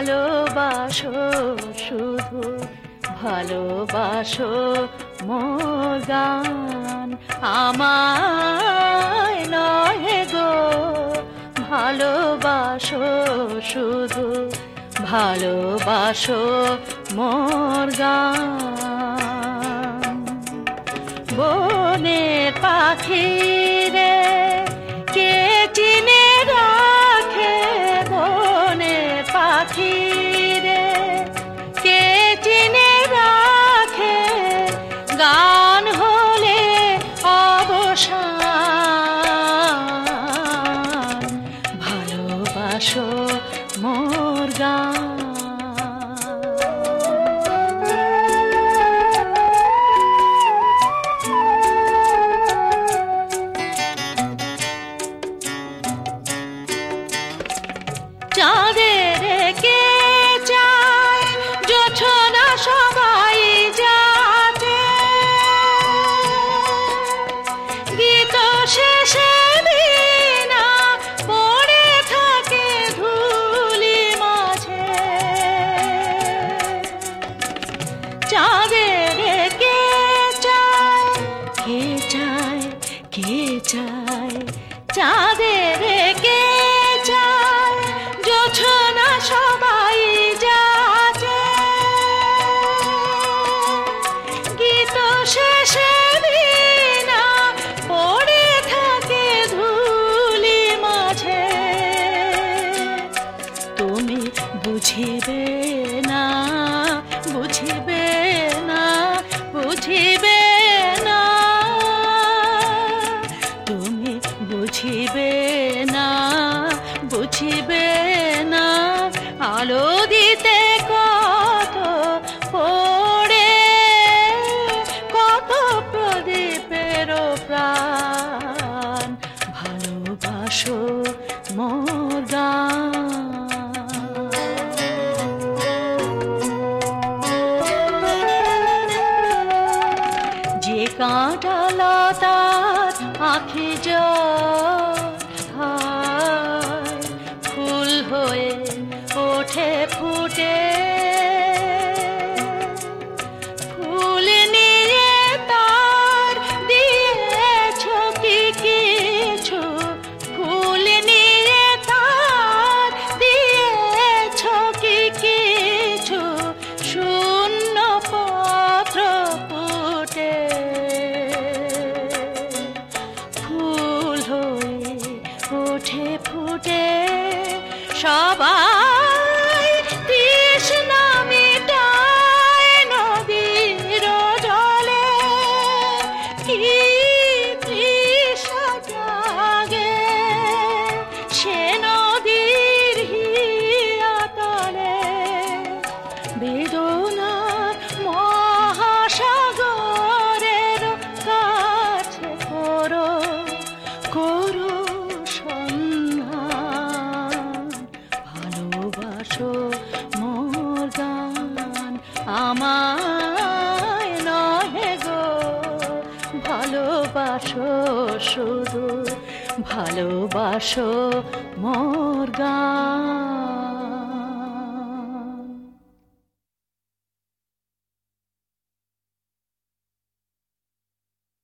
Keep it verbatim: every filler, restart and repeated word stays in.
ভালোবাসো শুধু ভালোবাসো মোর গান আমায় নহে গো ভালোবাসো শুধু ভালোবাসো মোর গান বনের পাখি রে কে চিনে রাখে বনের পাখি রে কে চিনে রাখে গান হলে অবসান ভালোবাসো মোর গান চাঁদের কে চায় জোছনা সবাই যাতে গীত শেষে বিনা পড়ে থাকে ধুলি মাঝে চাঁদের কে চায় কে চায় কে চায় চাঁদের কে চায় জোছনা সবাই যাতে গীত শেষে বিনা পড়ে থাকে ধুলি মাঝে তুমি বুঝিবে না বুঝিবে না বুঝিবে না তুমি বুঝিবে না বুঝিবে না আলো দিতে কত পড়ে কত প্রদীপের প্রাণ ভালোবাসো মোর গান যে কাঁটা লতার আঁখি জল ফুল হয়ে ওঠে ফুটে ফুল নিয়ে তার দিয়েছ কি কিছু ফুল নিয়ে তার দিয়েছ কি কিছু শূন্য পত্র ফুটে ফুল হয়ে ওঠে ফুটে সবাই তৃষ্ণা মিটায় নদীর জলে কি তৃষা জাগে সে নদীর হিয়াতলে বেদনার মহাসাগরের কাছে করো করো ভালোবাসো মোর গান আমায় নহে গো ভালোবাসো শুধু ভালোবাসো মোর গান।